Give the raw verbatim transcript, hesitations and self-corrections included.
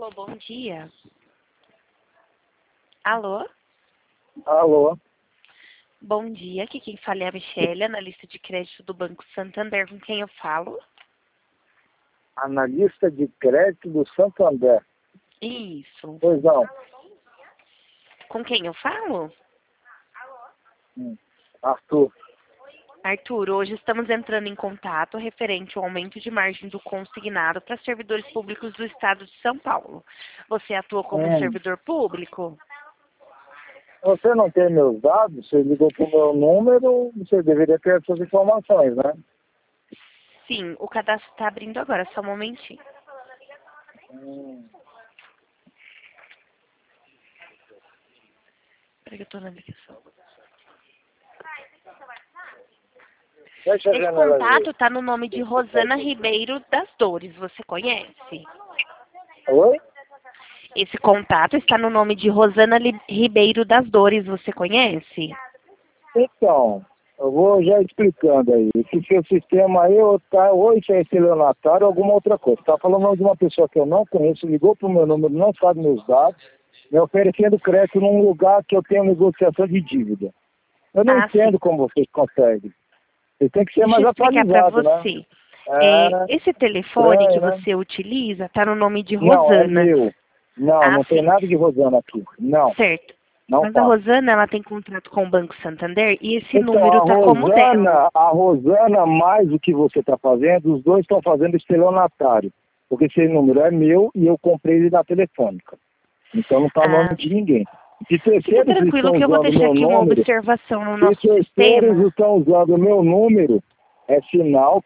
Alô, bom dia. Alô? Alô? Bom dia, aqui quem fala é a Michelle, analista de crédito do Banco Santander. Com quem eu falo? Analista de crédito do Santander. Isso. Pois não. Com quem eu falo? Hum. Arthur. Arthur, hoje estamos entrando em contato referente ao aumento de margem do consignado para servidores públicos do Estado de São Paulo. Você atua como Hum. servidor público? Você não tem meus dados? Você ligou para o meu número, você deveria ter essas informações, né? Sim, o cadastro está abrindo agora, só um momentinho. Hum. Peraí que eu estou na ligação. Deixa a Esse janela contato está no nome de Rosana Ribeiro das Dores, você conhece? ver. Oi? Esse contato está no nome de Rosana Li- Ribeiro das Dores, você conhece? Então, eu vou já explicando aí. Esse seu sistema aí, ou, tá, ou isso é estelionatário ou alguma outra coisa. Está falando de uma pessoa que eu não conheço, ligou para o meu número, não sabe meus dados, me oferecendo crédito num lugar que eu tenho negociação de dívida. Eu não Ah, entendo sim. como vocês conseguem. Você tem que ser Deixa mais eu explicar para atualizado, né? você. É É, esse telefone que estranho, né? você utiliza está no nome de Não, é Rosana. meu. Não, Ah, não tem sim. nada de Rosana aqui. Não, Certo. não Mas a tá. Rosana, ela tem contrato com o Banco Santander e esse Então, número a está como dela. Rosana, a Rosana, mais o que você está fazendo, os dois estão fazendo estelionatário. Porque esse número é meu e eu comprei ele da Telefônica. Então não está no nome Ah, de ninguém. Se fique terceiros tranquilo estão que eu vou usando o deixar meu aqui uma número, observação no se nosso terceiros sistema. estão usando o meu número, é sinal